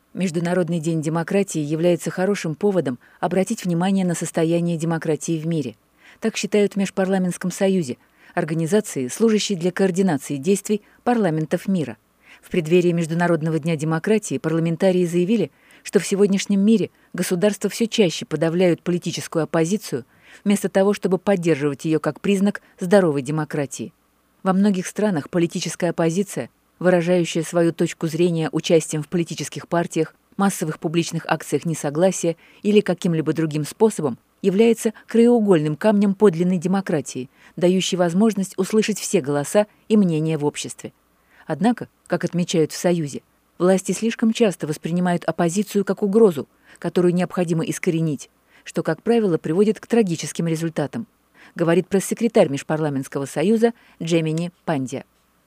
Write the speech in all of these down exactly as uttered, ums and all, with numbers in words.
Международный день демократии является хорошим поводом обратить внимание на состояние демократии в мире. Так считают в Межпарламентском союзе, организации, служащей для координации действий парламентов мира. В преддверии Международного дня демократии парламентарии заявили, что в сегодняшнем мире государства все чаще подавляют политическую оппозицию, вместо того, чтобы поддерживать ее как признак здоровой демократии. Во многих странах политическая оппозиция, выражающая свою точку зрения участием в политических партиях, массовых публичных акциях несогласия или каким-либо другим способом, является краеугольным камнем подлинной демократии, дающей возможность услышать все голоса и мнения в обществе. Однако, как отмечают в Союзе, власти слишком часто воспринимают оппозицию как угрозу, которую необходимо искоренить, что, как правило, приводит к трагическим результатам, говорит пресс-секретарь Межпарламентского союза Джемини Пандия.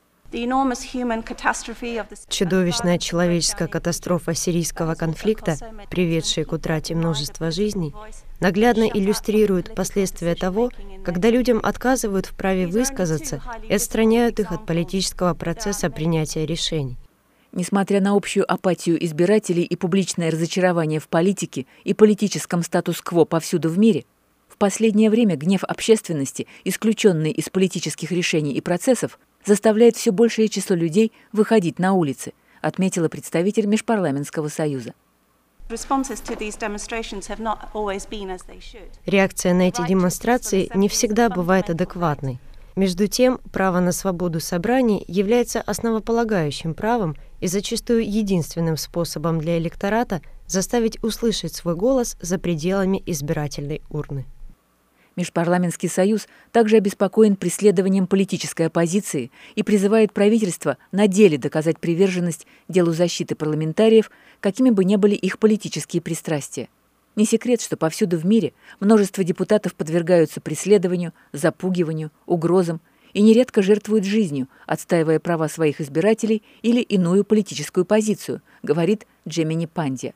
Чудовищная человеческая катастрофа сирийского конфликта, приведшая к утрате множества жизней, наглядно иллюстрирует последствия того, когда людям отказывают в праве высказаться и отстраняют их от политического процесса принятия решений. Несмотря на общую апатию избирателей и публичное разочарование в политике и политическом статус-кво повсюду в мире, в последнее время гнев общественности, исключенный из политических решений и процессов, заставляет все большее число людей выходить на улицы, отметила представитель Межпарламентского союза. Реакция на эти демонстрации не всегда бывает адекватной. Между тем, право на свободу собраний является основополагающим правом и зачастую единственным способом для электората заставить услышать свой голос за пределами избирательной урны. Межпарламентский союз также обеспокоен преследованием политической оппозиции и призывает правительство на деле доказать приверженность делу защиты парламентариев, какими бы ни были их политические пристрастия. Не секрет, что повсюду в мире множество депутатов подвергаются преследованию, запугиванию, угрозам и нередко жертвуют жизнью, отстаивая права своих избирателей или иную политическую позицию, говорит Джемини Пандия.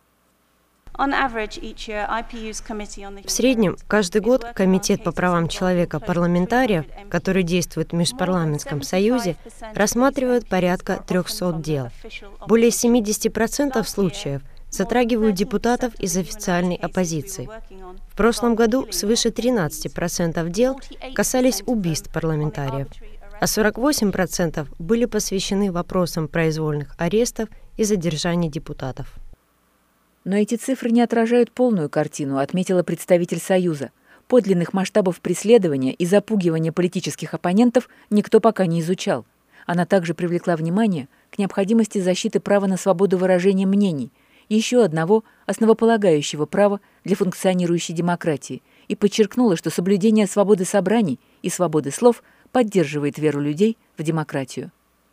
В среднем, каждый год Комитет по правам человека парламентариев, который действует в Межпарламентском союзе, рассматривает порядка трехсот дел. Более семидесяти процентов случаев затрагивают депутатов из официальной оппозиции. В прошлом году свыше тринадцати процентов дел касались убийств парламентариев, а сорок восемь процентов были посвящены вопросам произвольных арестов и задержаний депутатов. Но эти цифры не отражают полную картину, отметила представитель Союза. Подлинных масштабов преследования и запугивания политических оппонентов никто пока не изучал. Она также привлекла внимание к необходимости защиты права на свободу выражения мнений, еще одного основополагающего права для функционирующей демократии, и подчеркнула, что соблюдение свободы собраний и свободы слов поддерживает веру людей в демократию.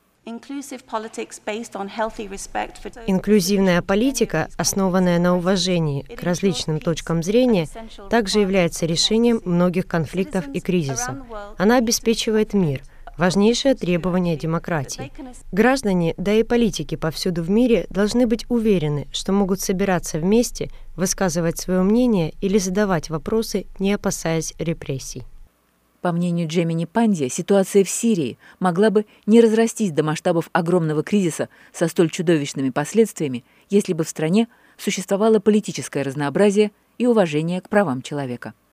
Инклюзивная политика, основанная на уважении к различным точкам зрения, также является решением многих конфликтов и кризисов. Она обеспечивает мир, важнейшее требование демократии. Граждане, да и политики повсюду в мире должны быть уверены, что могут собираться вместе, высказывать свое мнение или задавать вопросы, не опасаясь репрессий. По мнению Джемини Пандия, ситуация в Сирии могла бы не разрастись до масштабов огромного кризиса со столь чудовищными последствиями, если бы в стране существовало политическое разнообразие и уважение к правам человека.